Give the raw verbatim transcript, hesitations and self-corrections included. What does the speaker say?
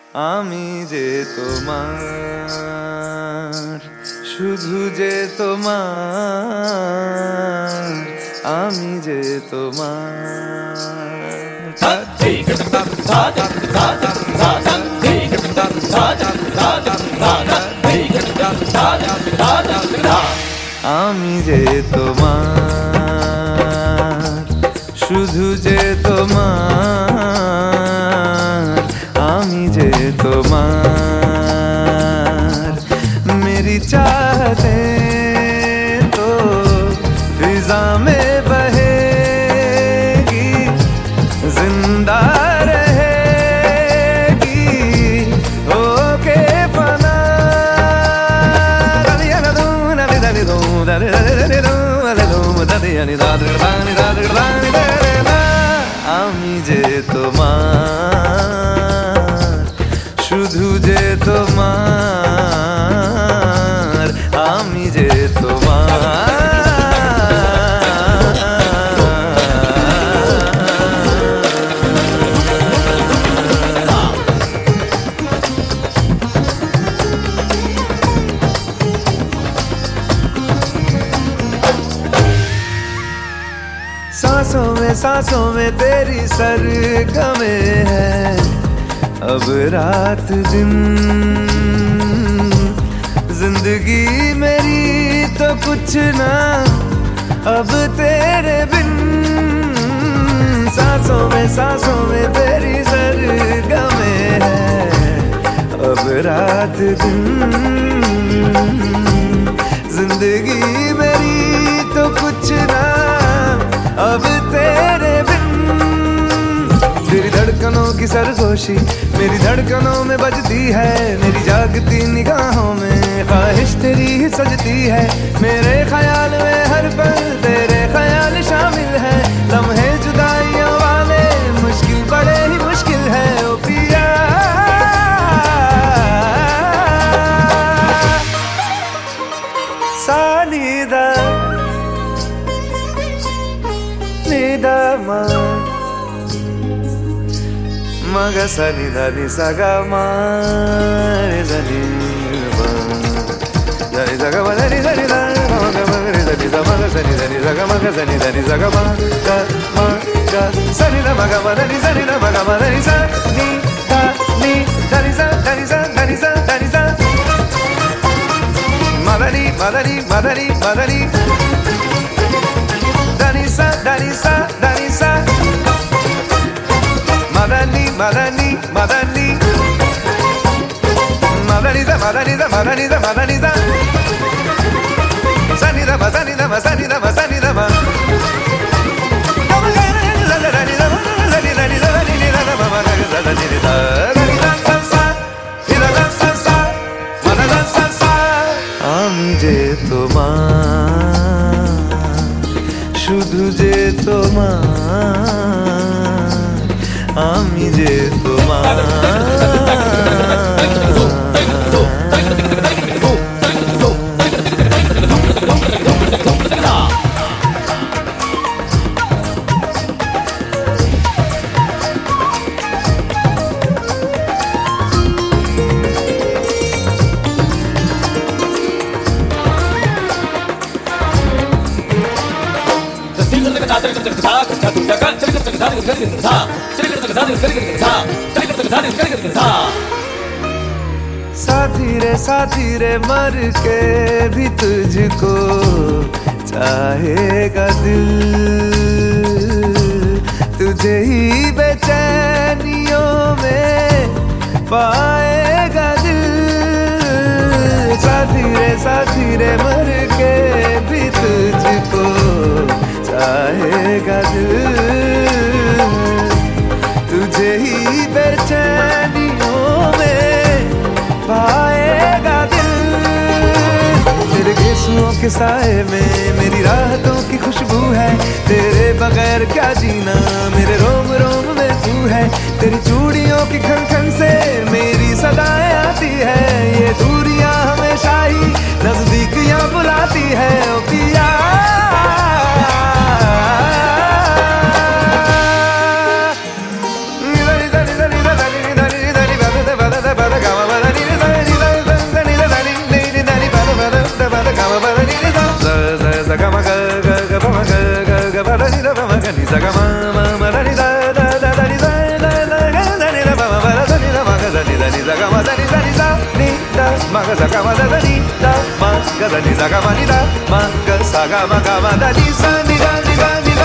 আমি যে তোমার, শুধু যে তোমার, আমি যে তোমার। আমি যে তোমার, শুধু যে তোমার, আমি যে তোমার। मेरी चाहते तो फिजा में बहेगी, जिंदा रहेगी होके फना। আমি যে তোমার, শুধু যে তোমার, আমি যে তোমার। सांसों में सांसों में तेरी सरगमे है, अब रात दिन जिंदगी मेरी तो कुछ ना अब तेरे बिन। सांसों में सांसों में तेरी सरगमे है, अब रात दिन जिंदगी मेरी तो कुछ ना अब तेरे बिन। तेरी धड़कनों की सरगोशी मेरी धड़कनों में बजती है, मेरी जागती निगाहों में ख्वाहिश तेरी ही सजती है। मेरे ख्याल में हर पल तेरे ख्याल शामिल है, लम्हे जुदाइयों वाले मुश्किल बड़े ही मुश्किल है। ओ पिया सानिदा निदा मा मग सनि धनि सग मारे धनि धनि सग मनि धनि मग मगरि धनि मग सनि धनि सग मग सनि धनि सग म ग म ग सनि ध मग मनि सनि ध मग मनि स नि ध नि धनि स धनि स धनि स धनि स मदनि मदनि मदनि मदनि धनि स धनि स धनि स Madani, Madani, Madani, Madani, da, Madani, da, Madani, da, Madani, da. Sani da, ma, sani da, ma, sani da, ma, sani da, ma. আমি যে তোমার, শুধু যে তোমার, আমি যে তোমার। साथी रे साथी रे मर के भी तुझको चाहेगा दिल, तुझे ही बेचैनियों में पाएगा दिल। साथी रे साथी रे मर के भी तुझको चाहेगा दिल, तुझे ही बेचैनियों में पाएगा दिल। तेरे गेसुओं के साए में मेरी राहतों की खुशबू है, तेरे बगैर क्या जीना मेरे रोम रोम में तू है। तेरी चूड़ियों की खन खन से मेरी सदाएं आती है, ये दूरियां हमेशा ही नजदीकियां बुलाती है। ओ पिया సగ మదని ద మ గదని సగ మని ద మ గ సగ మ గ మ దని స ని ద ని ద ని